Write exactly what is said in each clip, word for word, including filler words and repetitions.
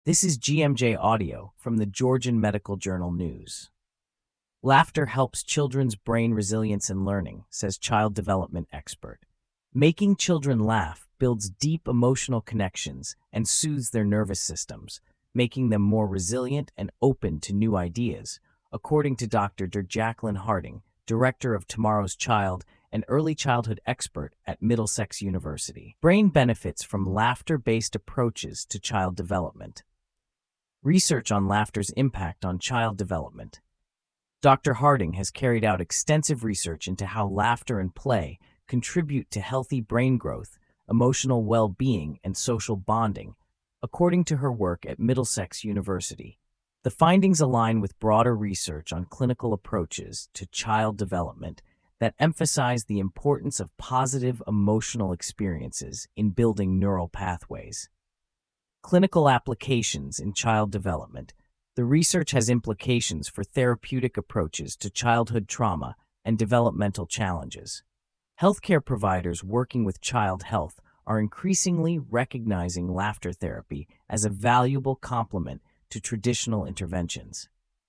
This is G M J Audio from the Georgian Medical Journal News. Laughter helps children's brain resilience and learning, says child development expert. Making children laugh builds deep emotional connections and soothes their nervous systems, making them more resilient and open to new ideas, according to Doctor Jacqueline Harding, director of Tomorrow's Child and early childhood expert at Middlesex University. Brain benefits from laughter-based approaches to child development. Research on laughter's impact on child development. Doctor Harding has carried out extensive research into how laughter and play contribute to healthy brain growth, emotional well-being, and social bonding, according to her work at Middlesex University. The findings align with broader research on clinical approaches to child development that emphasize the importance of positive emotional experiences in building neural pathways. Clinical applications in child development. The research has implications for therapeutic approaches to childhood trauma and developmental challenges. Healthcare providers working with child health are increasingly recognizing laughter therapy as a valuable complement to traditional interventions.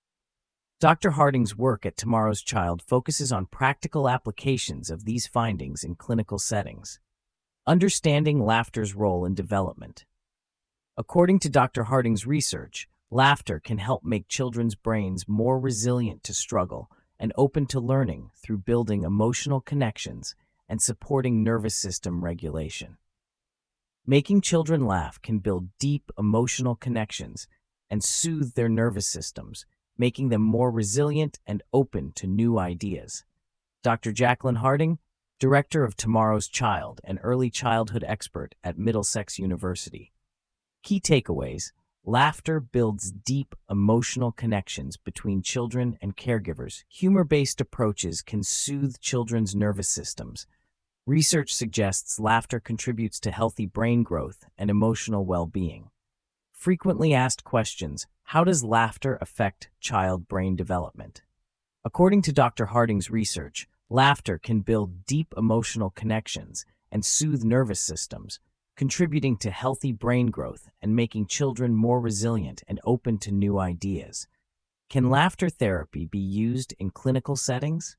Doctor Harding's work at Tomorrow's Child focuses on practical applications of these findings in clinical settings. Understanding laughter's role in development. According to Doctor Harding's research, laughter can help make children's brains more resilient to struggle and open to learning through building emotional connections and supporting nervous system regulation. Making children laugh can build deep emotional connections and soothe their nervous systems, making them more resilient and open to new ideas. Doctor Jacqueline Harding, director of Tomorrow's Child and early childhood expert at Middlesex University. Key takeaways: laughter builds deep emotional connections between children and caregivers. Humor-based approaches can soothe children's nervous systems. Research suggests laughter contributes to healthy brain growth and emotional well-being. Frequently asked questions: how does laughter affect child brain development? According to Doctor Harding's research, laughter can build deep emotional connections and soothe nervous systems, contributing to healthy brain growth and making children more resilient and open to new ideas. Can laughter therapy be used in clinical settings?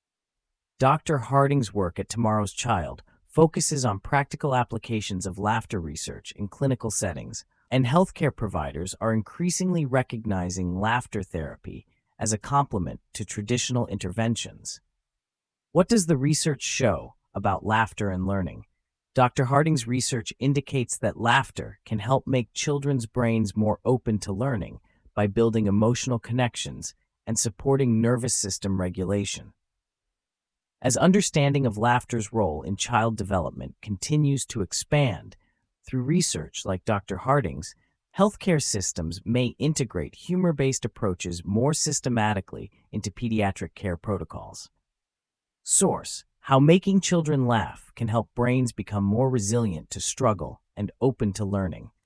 Doctor Harding's work at Tomorrow's Child focuses on practical applications of laughter research in clinical settings, and healthcare providers are increasingly recognizing laughter therapy as a complement to traditional interventions. What does the research show about laughter and learning? Doctor Harding's research indicates that laughter can help make children's brains more open to learning by building emotional connections and supporting nervous system regulation. As understanding of laughter's role in child development continues to expand through research like Doctor Harding's, healthcare systems may integrate humor-based approaches more systematically into pediatric care protocols. Source: how making children laugh can help brains become more resilient to struggle and open to learning.